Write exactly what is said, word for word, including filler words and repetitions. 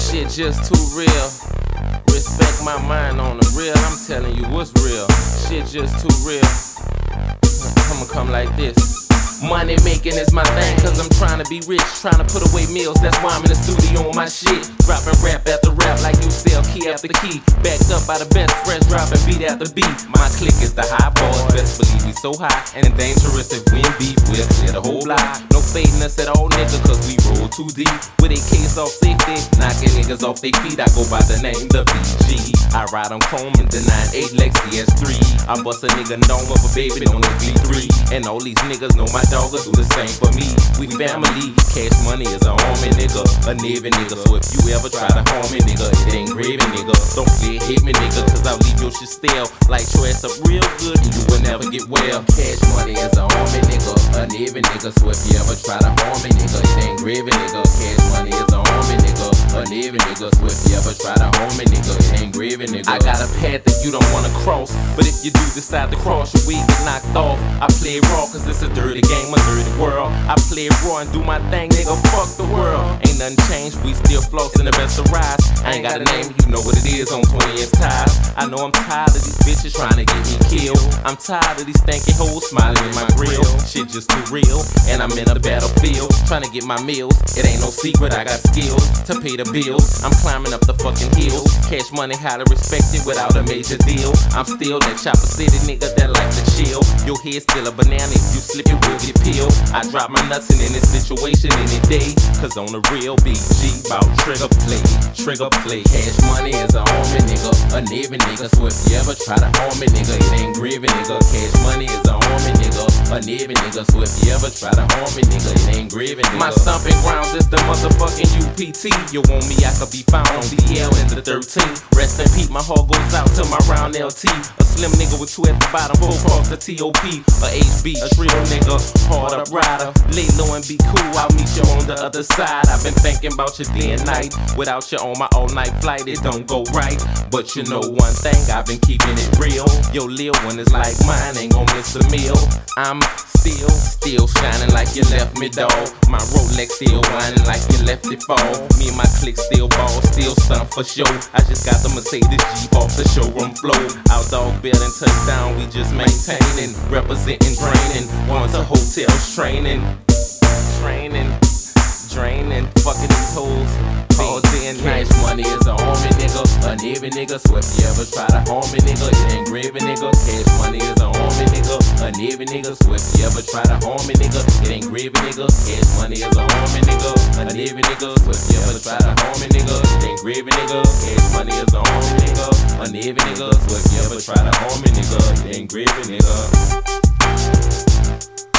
Shit just too real. Respect my mind on the real. I'm telling you what's real. Shit just too real. I'ma come like this. Money making is my thing, cause I'm trying to be rich, trying to put away meals, that's why I'm in the studio on my shit. Dropping rap after rap like you sell key after key. Backed up by the best friends, dropping beat after beat. My clique is the high boss, best believe we so high and dangerous if we in beef, we'll clear the whole lot. No fading us at all, nigga, cause we roll too deep. With a case off safety, knocking niggas off their feet, I go by the name the B G. I ride on Chrome and the nine eight Lexi S three. I bust a nigga known with a baby on the V three. And all these niggas know my dog will do the same for me. We family, cash money is a homie nigga, a Navy nigga. So if you ever try to harm me nigga, it ain't gravy nigga. Don't play hit me nigga, cause I'll leave your shit stale. Like your ass up real good and you will never get well. Cash money is a homie nigga, a Navy nigga. So if you ever try to harm me nigga, it ain't gravy nigga. Cash money is a homie nigga, a Navy nigga. So if you ever try to harm me nigga, it ain't gravy nigga. I got a path that you don't wanna cross, but if you do decide to cross, your weed get knocked off. I play raw cause it's a dirty game, a dirty world. I play raw and do my thing, nigga, fuck the world. Ain't nothing changed, we still flossing the best of rise. I ain't got a name, you know what it is on twenty inch ties. I know I'm tired of these bitches trying to get me killed. I'm tired of these stanky hoes smiling in my grill. Shit just too real, and I'm in a battlefield trying to get my meals. It ain't no secret, I got skills to pay the bills. I'm climbing up the fucking hills. Cash money highly respected without a major deal. I'm still that Chopper City nigga that like to chill. Your head's still a banana, if you slip it will get peeled. I drop my nuts in any situation any day, cause on the real B G bout trigger play, trigger play. Cash money is a homie nigga, a Navy nigga. So if you ever try to harm me nigga, it ain't gravy nigga. Cash money is a homie nigga, a Navy nigga. So if you ever try to harm me nigga, it ain't gravy nigga. My stomping grounds is the motherfucking U P T. You want me, I could be found on D L in the thirteen. Rest in peace, my heart goes out to my round L T. A slim nigga with two at the bottom, four across the T O P. A H B, a real nigga, hard up rider. Lay low and be cool, I'll meet you on the other side. I've been thinking about you day and night. Without you on my all-night flight, it don't go right. But you know one thing, I've been keeping it real. Your lil one is like mine, ain't gon' miss a meal. I'm still, still shining like you left me, dawg. My Rolex still whining like you left it fall. Me and my clique still ball, still stunt for show. I just got the Mercedes Jeep off the showroom floor. Our dog building touchdown, we just maintaining, representing, draining. Going to hotels, training, training, draining, fucking these hoes. All day and night. Cash money is a homie nigga, a Navy nigga. So if you ever try to harm me nigga, it ain't gravy nigga. Cash money is a homie nigga, a Navy nigga. So if you ever try to harm me nigga, it ain't gravy nigga. Cash money is a homie nigga, a Navy nigga. So if you ever try to harm me nigga, it ain't gravy nigga. Cash money is a homie nigga, a Navy nigga. So if you ever try to harm me nigga, it ain't gravy nigga.